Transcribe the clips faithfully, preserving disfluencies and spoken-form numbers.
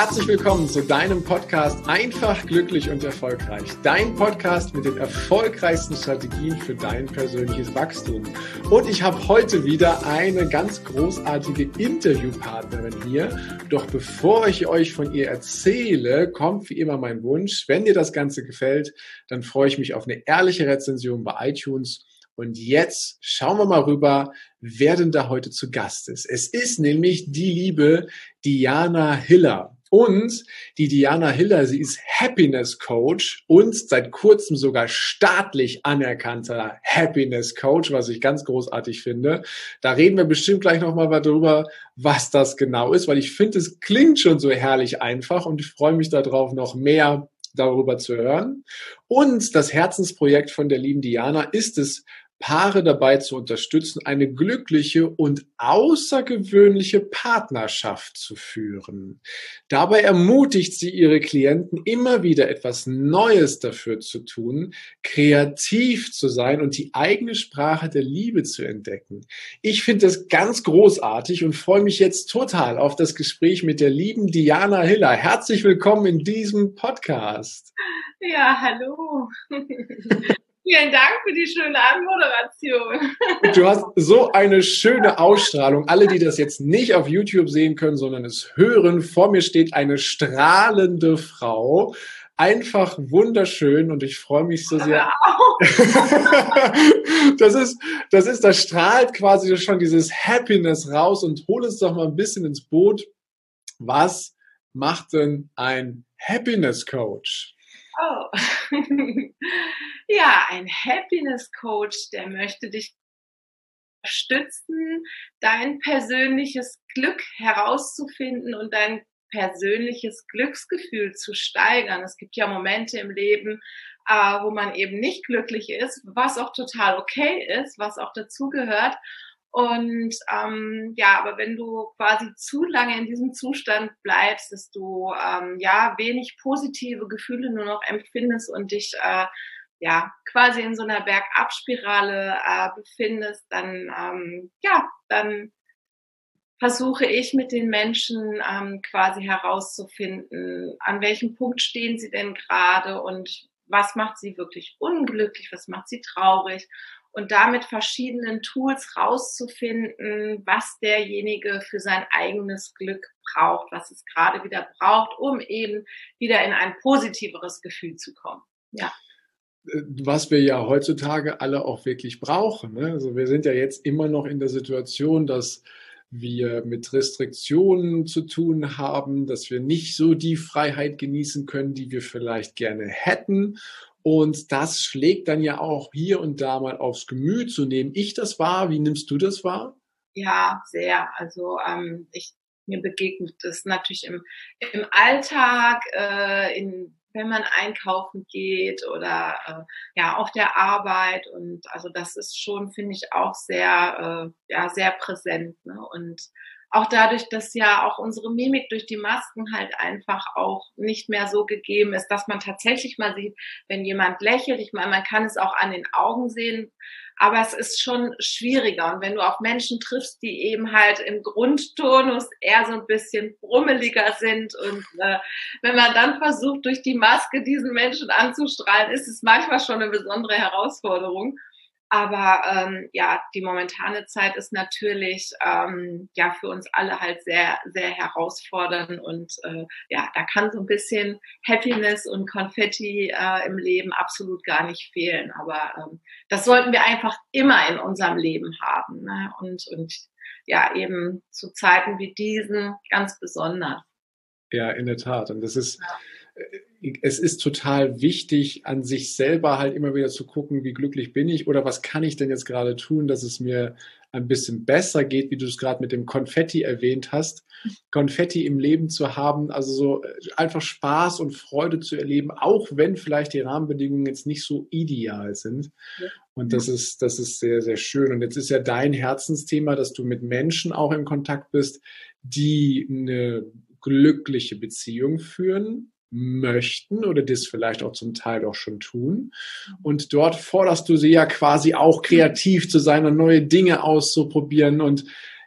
Herzlich willkommen zu deinem Podcast Einfach, glücklich und erfolgreich. Dein Podcast mit den erfolgreichsten Strategien für dein persönliches Wachstum. Und ich habe heute wieder eine ganz großartige Interviewpartnerin hier. Doch bevor ich euch von ihr erzähle, kommt wie immer mein Wunsch. Wenn dir das Ganze gefällt, dann freue ich mich auf eine ehrliche Rezension bei iTunes. Und jetzt schauen wir mal rüber, wer denn da heute zu Gast ist. Es ist nämlich die liebe Diana Hiller. Und die Diana Hiller, sie ist Happiness Coach und seit kurzem sogar staatlich anerkannter Happiness Coach, was ich ganz großartig finde. Da reden wir bestimmt gleich nochmal darüber, was das genau ist, weil ich finde, es klingt schon so herrlich einfach und ich freue mich darauf, noch mehr darüber zu hören. Und das Herzensprojekt von der lieben Diana ist es, Paare dabei zu unterstützen, eine glückliche und außergewöhnliche Partnerschaft zu führen. Dabei ermutigt sie ihre Klienten immer wieder etwas Neues dafür zu tun, kreativ zu sein und die eigene Sprache der Liebe zu entdecken. Ich finde das ganz großartig und freue mich jetzt total auf das Gespräch mit der lieben Diana Hiller. Herzlich willkommen in diesem Podcast. Ja, hallo. Vielen Dank für die schöne Anmoderation. Du hast so eine schöne Ausstrahlung. Alle, die das jetzt nicht auf YouTube sehen können, sondern es hören, vor mir steht eine strahlende Frau. Einfach wunderschön und ich freue mich so sehr. Das ist, das ist, das strahlt quasi schon dieses Happiness raus und hol es doch mal ein bisschen ins Boot. Was macht denn ein Happiness Coach? Oh, ja, ein Happiness Coach, der möchte dich unterstützen, dein persönliches Glück herauszufinden und dein persönliches Glücksgefühl zu steigern. Es gibt ja Momente im Leben, äh, wo man eben nicht glücklich ist, was auch total okay ist, was auch dazugehört. Und ähm, ja, aber wenn du quasi zu lange in diesem Zustand bleibst, dass du ähm, ja wenig positive Gefühle nur noch empfindest und dich äh, ja quasi in so einer Bergabspirale äh, befindest, dann ähm, ja, dann versuche ich mit den Menschen ähm, quasi herauszufinden, an welchem Punkt stehen sie denn gerade und was macht sie wirklich unglücklich, was macht sie traurig. Und damit verschiedenen Tools rauszufinden, was derjenige für sein eigenes Glück braucht, was es gerade wieder braucht, um eben wieder in ein positiveres Gefühl zu kommen. Ja. Was wir ja heutzutage alle auch wirklich brauchen. Ne? Also wir sind ja jetzt immer noch in der Situation, dass wir mit Restriktionen zu tun haben, dass wir nicht so die Freiheit genießen können, die wir vielleicht gerne hätten. Und das schlägt dann ja auch hier und da mal aufs Gemüt. So nehme ich das wahr. Wie nimmst du das wahr? Ja, sehr. Also ähm, ich, mir begegnet das natürlich im, im Alltag, äh, in, wenn man einkaufen geht oder äh, ja auf der Arbeit. Und also das ist schon, finde ich, auch sehr, äh, ja, sehr präsent. Ne? Und auch dadurch, dass ja auch unsere Mimik durch die Masken halt einfach auch nicht mehr so gegeben ist, dass man tatsächlich mal sieht, wenn jemand lächelt. Ich meine, man kann es auch an den Augen sehen, aber es ist schon schwieriger. Und wenn du auf Menschen triffst, die eben halt im Grundtonus eher so ein bisschen brummeliger sind und äh, wenn man dann versucht, durch die Maske diesen Menschen anzustrahlen, ist es manchmal schon eine besondere Herausforderung. Aber ähm, ja, die momentane Zeit ist natürlich ähm, ja für uns alle halt sehr, sehr herausfordernd und äh, ja, da kann so ein bisschen Happiness und Konfetti äh, im Leben absolut gar nicht fehlen. Aber ähm, das sollten wir einfach immer in unserem Leben haben, ne? Und und ja, eben zu Zeiten wie diesen ganz besonders. Ja, in der Tat. Und das ist ja. Es ist total wichtig, an sich selber halt immer wieder zu gucken, wie glücklich bin ich oder was kann ich denn jetzt gerade tun, dass es mir ein bisschen besser geht, wie du es gerade mit dem Konfetti erwähnt hast. Konfetti im Leben zu haben, also so einfach Spaß und Freude zu erleben, auch wenn vielleicht die Rahmenbedingungen jetzt nicht so ideal sind. Ja. Und das ist, das ist sehr, sehr schön. Und jetzt ist ja dein Herzensthema, dass du mit Menschen auch in Kontakt bist, die eine glückliche Beziehung führen möchten oder das vielleicht auch zum Teil auch schon tun. Und dort forderst du sie ja quasi auch kreativ zu sein und neue Dinge auszuprobieren. Und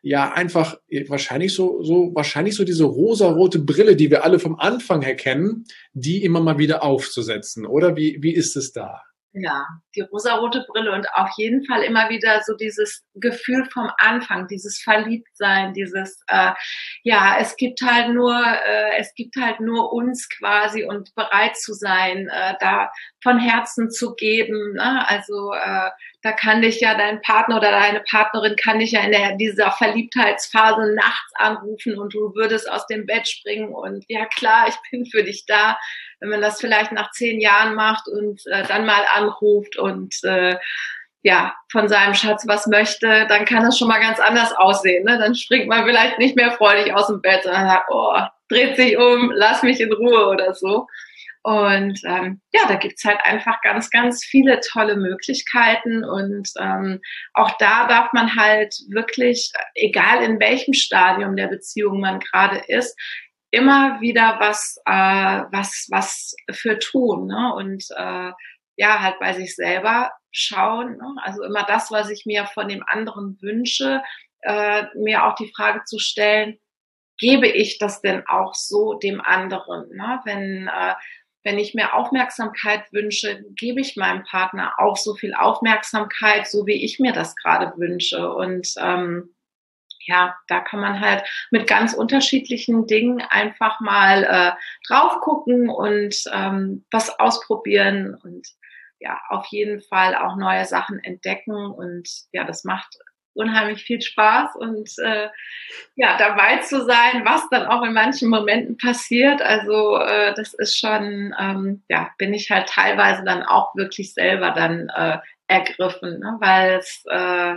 ja einfach wahrscheinlich so, so, wahrscheinlich so diese rosarote Brille, die wir alle vom Anfang her kennen, die immer mal wieder aufzusetzen, oder? Wie, wie ist es da? Ja, die rosarote Brille und auf jeden Fall immer wieder so dieses Gefühl vom Anfang, dieses Verliebtsein, dieses, äh, ja, es gibt halt nur, äh, es gibt halt nur uns quasi und bereit zu sein, äh, da von Herzen zu geben, ne? Also, äh, da kann dich ja dein Partner oder deine Partnerin kann dich ja in der, dieser Verliebtheitsphase nachts anrufen und du würdest aus dem Bett springen und ja klar, ich bin für dich da. Wenn man das vielleicht nach zehn Jahren macht und äh, dann mal anruft und äh, ja, von seinem Schatz was möchte, dann kann das schon mal ganz anders aussehen. Ne? Dann springt man vielleicht nicht mehr freudig aus dem Bett, sondern sagt, oh, dreht sich um, lass mich in Ruhe oder so. Und ähm, ja, da gibt's halt einfach ganz, ganz viele tolle Möglichkeiten. Und ähm, auch da darf man halt wirklich, egal in welchem Stadium der Beziehung man gerade ist, immer wieder was, äh, was, was für tun, ne? Und äh, ja, halt bei sich selber schauen, ne? Also immer das, was ich mir von dem anderen wünsche, äh, mir auch die Frage zu stellen, gebe ich das denn auch so dem anderen, ne? Wenn äh, wenn ich mir Aufmerksamkeit wünsche, gebe ich meinem Partner auch so viel Aufmerksamkeit, so wie ich mir das gerade wünsche. Und ähm, ja, da kann man halt mit ganz unterschiedlichen Dingen einfach mal äh, drauf gucken und ähm, was ausprobieren und ja, auf jeden Fall auch neue Sachen entdecken. Und ja, das macht unheimlich viel Spaß und äh, ja, dabei zu sein, was dann auch in manchen Momenten passiert. Also äh, das ist schon, ähm, ja, bin ich halt teilweise dann auch wirklich selber dann äh, ergriffen, ne? Weil es äh,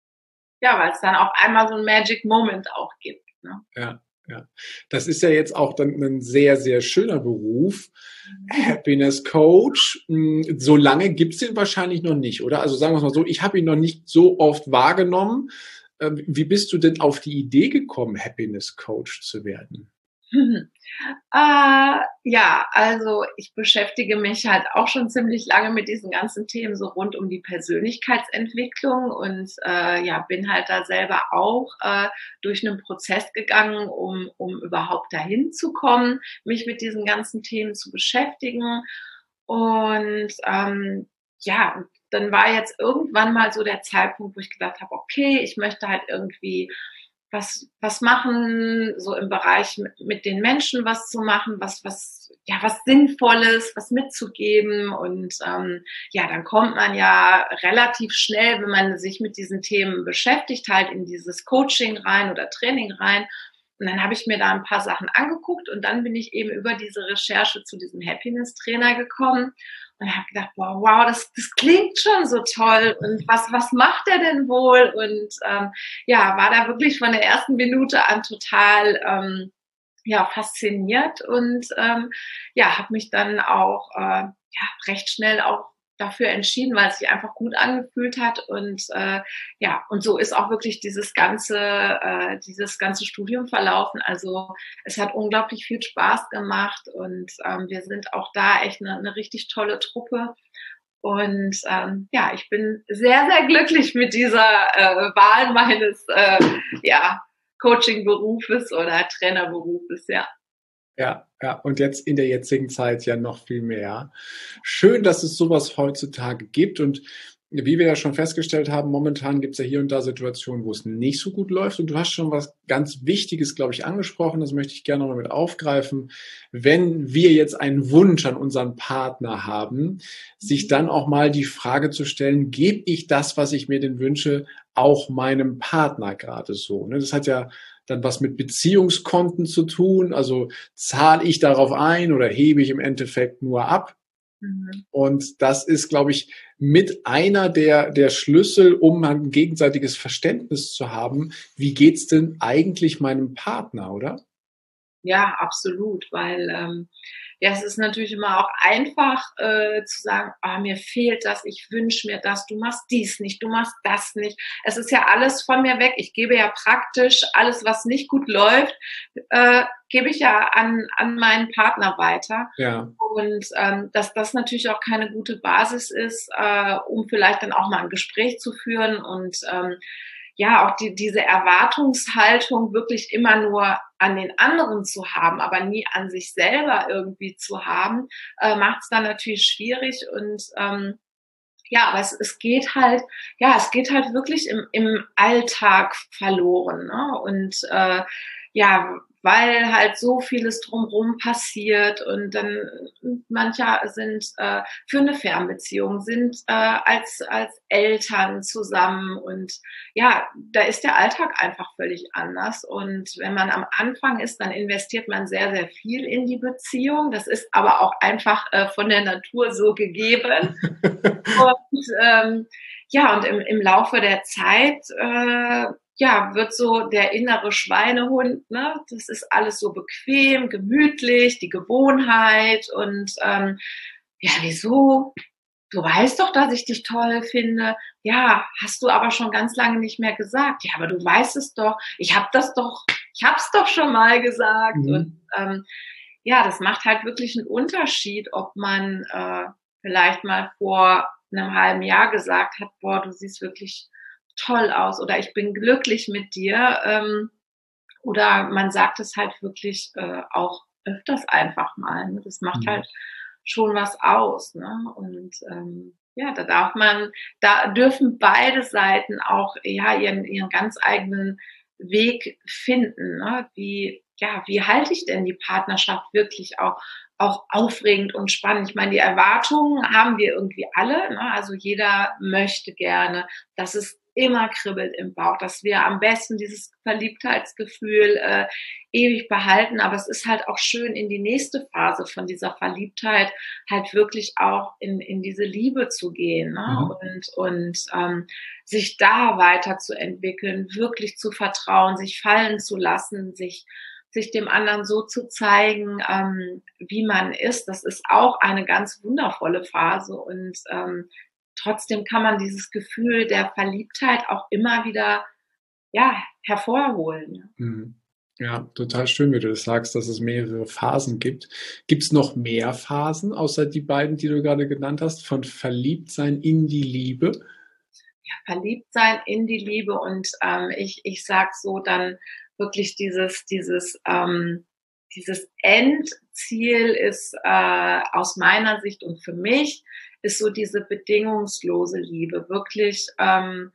ja, weil es dann auf einmal so ein Magic Moment auch gibt. Ne? Ja, ja. Das ist ja jetzt auch dann ein sehr, sehr schöner Beruf. Happiness Coach. So lange gibt's den wahrscheinlich noch nicht, oder? Also sagen wir es mal so, ich habe ihn noch nicht so oft wahrgenommen. Wie bist du denn auf die Idee gekommen, Happiness Coach zu werden? Mhm. Äh, ja, also ich beschäftige mich halt auch schon ziemlich lange mit diesen ganzen Themen so rund um die Persönlichkeitsentwicklung und äh, ja, bin halt da selber auch äh, durch einen Prozess gegangen, um, um überhaupt dahin zu kommen, mich mit diesen ganzen Themen zu beschäftigen. Und ähm, ja, dann war jetzt irgendwann mal so der Zeitpunkt, wo ich gedacht habe, okay, ich möchte halt irgendwie was, was machen, so im Bereich mit, mit den Menschen was zu machen, was, was, ja, was Sinnvolles, was mitzugeben. Und ähm, ja, dann kommt man ja relativ schnell, wenn man sich mit diesen Themen beschäftigt, halt in dieses Coaching rein oder Training rein. Und dann habe ich mir da ein paar Sachen angeguckt und dann bin ich eben über diese Recherche zu diesem Happiness-Trainer gekommen und habe gedacht, wow, wow, das, das klingt schon so toll und was, was macht er denn wohl? Und ähm, ja, war da wirklich von der ersten Minute an total ähm, ja, fasziniert und ähm, ja, habe mich dann auch äh, ja, recht schnell auch dafür entschieden, weil es sich einfach gut angefühlt hat und äh, ja, und so ist auch wirklich dieses ganze äh, dieses ganze Studium verlaufen. Also es hat unglaublich viel Spaß gemacht und ähm, wir sind auch da echt eine, eine richtig tolle Truppe. Und ähm, ja, ich bin sehr, sehr glücklich mit dieser äh, Wahl meines äh, ja, Coaching-Berufes oder Trainerberufes, ja. Ja, ja, und jetzt in der jetzigen Zeit ja noch viel mehr. Schön, dass es sowas heutzutage gibt und wie wir ja schon festgestellt haben, momentan gibt es ja hier und da Situationen, wo es nicht so gut läuft und du hast schon was ganz Wichtiges, glaube ich, angesprochen, das möchte ich gerne noch mal mit aufgreifen. Wenn wir jetzt einen Wunsch an unseren Partner haben, sich dann auch mal die Frage zu stellen, gebe ich das, was ich mir denn wünsche, auch meinem Partner gerade so? Das hat ja dann was mit Beziehungskonten zu tun, also zahle ich darauf ein oder hebe ich im Endeffekt nur ab? Mhm. Und das ist, glaube ich, mit einer der, der Schlüssel, um ein gegenseitiges Verständnis zu haben. Wie geht's denn eigentlich meinem Partner, oder? Ja, absolut, weil ähm, ja, es ist natürlich immer auch einfach äh, zu sagen, ah, mir fehlt das, ich wünsche mir das, du machst dies nicht, du machst das nicht. Es ist ja alles von mir weg. Ich gebe ja praktisch alles, was nicht gut läuft, äh, gebe ich ja an, an meinen Partner weiter. Ja. Und ähm, dass das natürlich auch keine gute Basis ist, äh, um vielleicht dann auch mal ein Gespräch zu führen und ähm, ja, auch die, diese Erwartungshaltung wirklich immer nur an den anderen zu haben, aber nie an sich selber irgendwie zu haben, äh, macht es dann natürlich schwierig und ähm, ja, aber es, es geht halt, ja, es geht halt wirklich im, im Alltag verloren, ne? Und äh, ja, weil halt so vieles drumherum passiert und dann manche sind äh, für eine Fernbeziehung, sind äh, als, als Eltern zusammen und ja, da ist der Alltag einfach völlig anders und wenn man am Anfang ist, dann investiert man sehr, sehr viel in die Beziehung. Das ist aber auch einfach äh, von der Natur so gegeben. Und ähm, ja, und im, im Laufe der Zeit äh, ja, wird so der innere Schweinehund, ne, das ist alles so bequem, gemütlich, die Gewohnheit und ähm, ja, wieso? Du weißt doch, dass ich dich toll finde. Ja, hast du aber schon ganz lange nicht mehr gesagt. Ja, aber du weißt es doch. Ich habe das doch, ich habe es doch schon mal gesagt. Mhm. Und ähm, ja, das macht halt wirklich einen Unterschied, ob man äh, vielleicht mal vor einem halben Jahr gesagt hat, boah, du siehst wirklich toll aus oder ich bin glücklich mit dir. Ähm, oder man sagt es halt wirklich äh, auch öfters einfach mal. Ne? Das macht mhm. halt schon was aus. Ne? Und ähm, ja, da darf man, da dürfen beide Seiten auch ja ihren, ihren ganz eigenen Weg finden. Ne? Wie, ja, wie halte ich denn die Partnerschaft wirklich auch, auch aufregend und spannend? Ich meine, die Erwartungen haben wir irgendwie alle. Ne? Also jeder möchte gerne, dass es immer kribbelt im Bauch, dass wir am besten dieses Verliebtheitsgefühl äh, ewig behalten. Aber es ist halt auch schön, in die nächste Phase von dieser Verliebtheit halt wirklich auch in, in diese Liebe zu gehen, ne? Mhm. und, und ähm, sich da weiterzuentwickeln, wirklich zu vertrauen, sich fallen zu lassen, sich sich dem anderen so zu zeigen, ähm, wie man ist. Das ist auch eine ganz wundervolle Phase und ähm, trotzdem kann man dieses Gefühl der Verliebtheit auch immer wieder ja, hervorholen. Ja, total schön, wie du das sagst, dass es mehrere Phasen gibt. Gibt es noch mehr Phasen, außer die beiden, die du gerade genannt hast, von Verliebtsein in die Liebe? Ja, Verliebtsein in die Liebe und ähm, ich, ich sag so dann wirklich dieses, dieses, ähm, dieses Endziel ist äh, aus meiner Sicht und für mich ist so diese bedingungslose Liebe, wirklich ähm,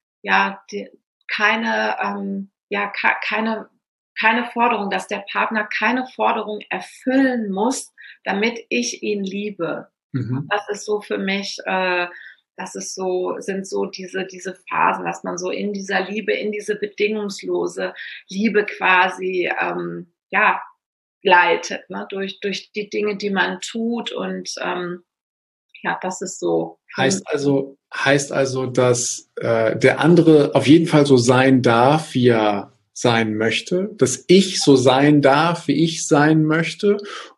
ja die, keine ähm, ja ka- keine keine Forderung, dass der Partner keine Forderung erfüllen muss, damit ich ihn liebe. Mhm. Das ist so für mich, äh, das ist so sind so diese diese Phasen, dass man so in dieser Liebe, in diese bedingungslose Liebe quasi ähm, ja gleitet, ne? durch durch die Dinge, die man tut und ähm, ja, das ist so. Heißt also, heißt also, dass äh, der andere auf jeden Fall so sein darf, wie er sein möchte, dass ich so sein darf, wie ich sein möchte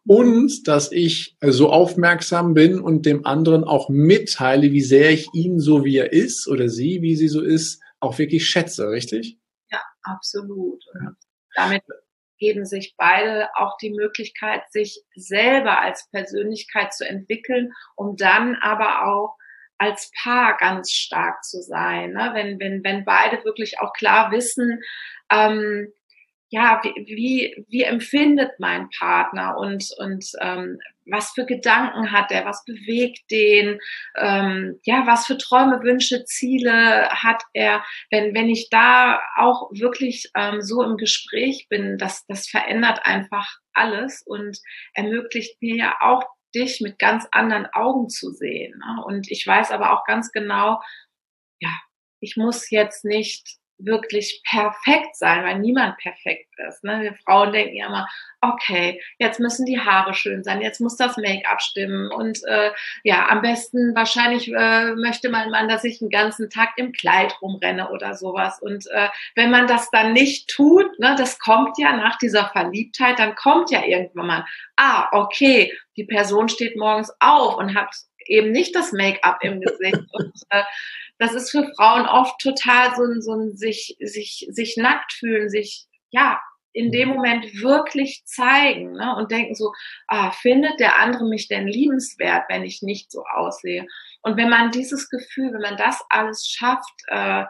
und dass ich so aufmerksam bin und dem anderen auch mitteile, wie sehr ich ihn so, wie er ist oder sie, wie sie so ist, auch wirklich schätze, richtig? Ja, absolut. Und ja. Damit geben sich beide auch die Möglichkeit, sich selber als Persönlichkeit zu entwickeln, um dann aber auch als Paar ganz stark zu sein. Ne? Wenn, wenn, wenn beide wirklich auch klar wissen, ähm, ja, wie, wie, wie empfindet mein Partner und, und ähm, was für Gedanken hat er, was bewegt den, ähm, ja, was für Träume, Wünsche, Ziele hat er. Wenn, wenn ich da auch wirklich ähm, so im Gespräch bin, das, das verändert einfach alles und ermöglicht mir ja auch, dich mit ganz anderen Augen zu sehen. Ne? Und ich weiß aber auch ganz genau, ja, ich muss jetzt nicht wirklich perfekt sein, weil niemand perfekt ist. Ne? Wir Frauen denken ja immer, okay, jetzt müssen die Haare schön sein, jetzt muss das Make-up stimmen und äh, ja, am besten wahrscheinlich äh, möchte mein Mann, dass ich den ganzen Tag im Kleid rumrenne oder sowas. Und äh, wenn man das dann nicht tut, ne, das kommt ja nach dieser Verliebtheit, dann kommt ja irgendwann mal, ah, okay, die Person steht morgens auf und hat eben nicht das Make-up im Gesicht und äh, das ist für Frauen oft total so ein, so ein sich, sich, sich nackt fühlen, sich, ja, in dem Moment wirklich zeigen, ne, und denken so, ah, findet der andere mich denn liebenswert, wenn ich nicht so aussehe? Und wenn man dieses Gefühl, wenn man das alles schafft, äh,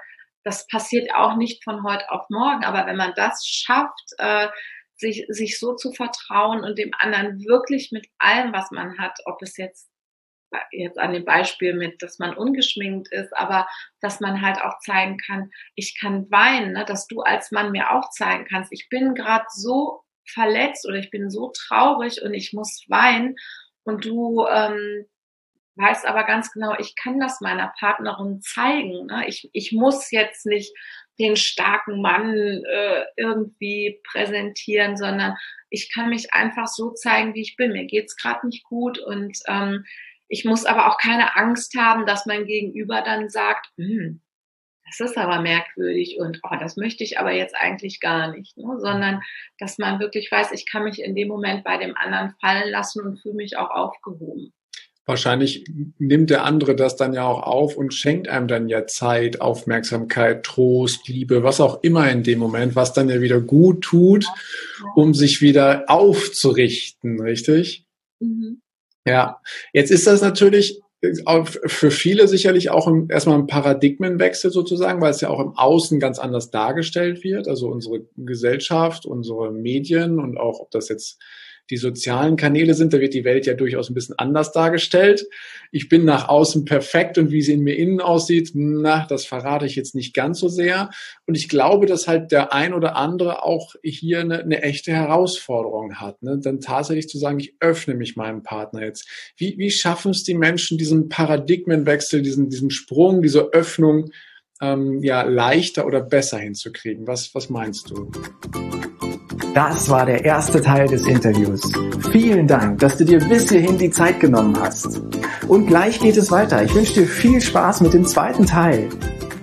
das passiert auch nicht von heute auf morgen, aber wenn man das schafft, äh, sich, sich so zu vertrauen und dem anderen wirklich mit allem, was man hat, ob es jetzt jetzt an dem Beispiel mit, dass man ungeschminkt ist, aber dass man halt auch zeigen kann, ich kann weinen, ne? Dass du als Mann mir auch zeigen kannst, ich bin gerade so verletzt oder ich bin so traurig und ich muss weinen und du ähm, weißt aber ganz genau, ich kann das meiner Partnerin zeigen. Ne? Ich, ich muss jetzt nicht den starken Mann äh, irgendwie präsentieren, sondern ich kann mich einfach so zeigen, wie ich bin. Mir geht's gerade nicht gut und ähm, ich muss aber auch keine Angst haben, dass mein Gegenüber dann sagt, hm, das ist aber merkwürdig und oh, das möchte ich aber jetzt eigentlich gar nicht, ne? Sondern dass man wirklich weiß, ich kann mich in dem Moment bei dem anderen fallen lassen und fühle mich auch aufgehoben. Wahrscheinlich nimmt der andere das dann ja auch auf und schenkt einem dann ja Zeit, Aufmerksamkeit, Trost, Liebe, was auch immer in dem Moment, was dann ja wieder gut tut, um sich wieder aufzurichten, richtig? Mhm. Ja, jetzt ist das natürlich für viele sicherlich auch im, erstmal ein Paradigmenwechsel sozusagen, weil es ja auch im Außen ganz anders dargestellt wird. Also unsere Gesellschaft, unsere Medien und auch, ob das jetzt die sozialen Kanäle sind, da wird die Welt ja durchaus ein bisschen anders dargestellt. Ich bin nach außen perfekt und wie sie in mir innen aussieht, na, das verrate ich jetzt nicht ganz so sehr. Und ich glaube, dass halt der ein oder andere auch hier eine, eine echte Herausforderung hat, ne? Dann tatsächlich zu sagen, ich öffne mich meinem Partner jetzt. Wie, wie schaffen es die Menschen, diesen Paradigmenwechsel, diesen, diesen Sprung, diese Öffnung ähm, ja leichter oder besser hinzukriegen? Was, was meinst du? Das war der erste Teil des Interviews. Vielen Dank, dass du dir bis hierhin die Zeit genommen hast. Und gleich geht es weiter. Ich wünsche dir viel Spaß mit dem zweiten Teil.